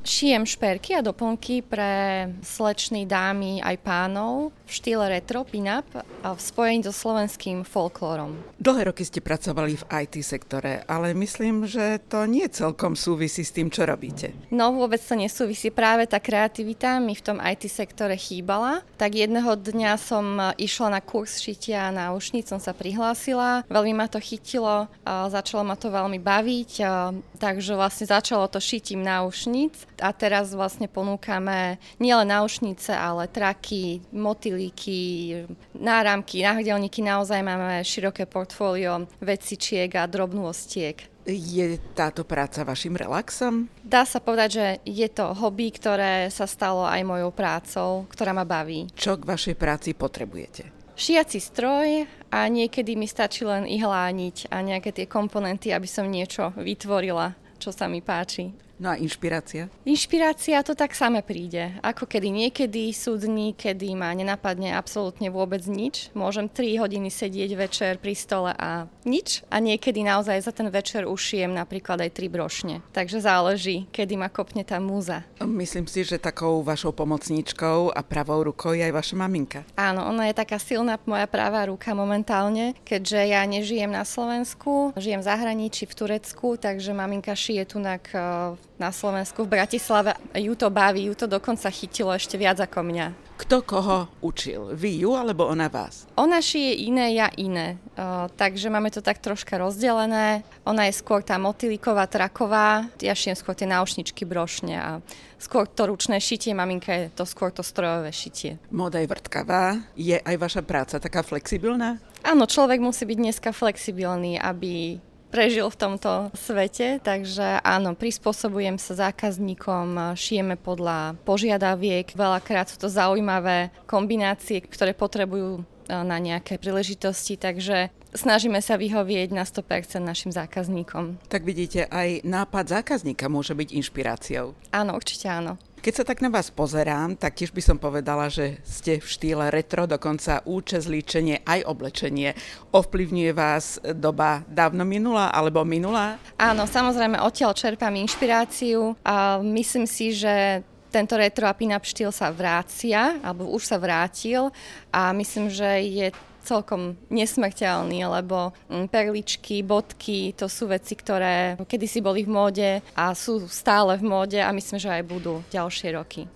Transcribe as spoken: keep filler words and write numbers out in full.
Šijem šperky a doplnky pre slečny, dámy aj pánov v štýle retro, pin-up a v spojení so slovenským folklórom. Dlhé roky ste pracovali v í té sektore, ale myslím, že to nie celkom súvisí s tým, čo robíte. No vôbec to nesúvisí. Práve tá kreativita mi v tom í té sektore chýbala. Tak jedného dňa som išla na kurz šitia náušníc, som sa prihlásila. Veľmi ma to chytilo, začalo ma to veľmi baviť, takže vlastne začalo to šitím náušníc. A teraz vlastne ponúkame nielen náušnice, ale traky, motýliky, náramky, náhrdelníky. Naozaj máme široké portfólio vecičiek a drobnôstiek. Je táto práca vašim relaxom? Dá sa povedať, že je to hobby, ktoré sa stalo aj mojou prácou, ktorá ma baví. Čo k vašej práci potrebujete? Šiaci stroj a niekedy mi stačí len ihlániť a nejaké tie komponenty, aby som niečo vytvorila, čo sa mi páči. No a inšpirácia? Inšpirácia to tak same príde. Ako kedy niekedy sú dni, kedy ma nenapadne absolútne vôbec nič. Môžem tri hodiny sedieť večer pri stole a nič. A niekedy naozaj za ten večer ušijem napríklad aj tri brošne. Takže záleží, kedy ma kopne tá múza. Myslím si, že takou vašou pomocníčkou a pravou rukou je aj vaša maminka. Áno, ona je taká silná moja pravá ruka momentálne, keďže ja nežijem na Slovensku, žijem v zahraničí v Turecku, takže maminka šije tunak na Slovensku, v Bratislave. Ju to baví, ju to dokonca chytilo ešte viac ako mňa. Kto koho učil? Vy ju, alebo ona vás? Ona šije iné, ja iné. O, takže máme to tak troška rozdelené. Ona je skôr tá motýliková, traková. Ja šijem skôr tie náušničky, brošne a skôr to ručné šitie. Maminka je to skôr to strojové šitie. Móda je vrtkavá. Je aj vaša práca taká flexibilná? Áno, človek musí byť dneska flexibilný, aby prežil v tomto svete, takže áno, prispôsobujem sa zákazníkom, šijeme podľa požiadaviek, veľakrát sú to zaujímavé kombinácie, ktoré potrebujú na nejaké príležitosti, takže snažíme sa vyhovieť na sto percent našim zákazníkom. Tak vidíte, aj nápad zákazníka môže byť inšpiráciou. Áno, určite áno. Keď sa tak na vás pozerám, tak tiež by som povedala, že ste v štýle retro, dokonca účes, líčenie, aj oblečenie. Ovplyvňuje vás doba dávno minulá alebo minulá? Áno, samozrejme, odtiaľ čerpám inšpiráciu a myslím si, že tento retro a pin-up štýl sa vrácia, alebo už sa vrátil a myslím, že je celkom nesmrteľný, lebo perličky, bodky, to sú veci, ktoré kedysi boli v móde a sú stále v móde a myslím, že aj budú ďalšie roky.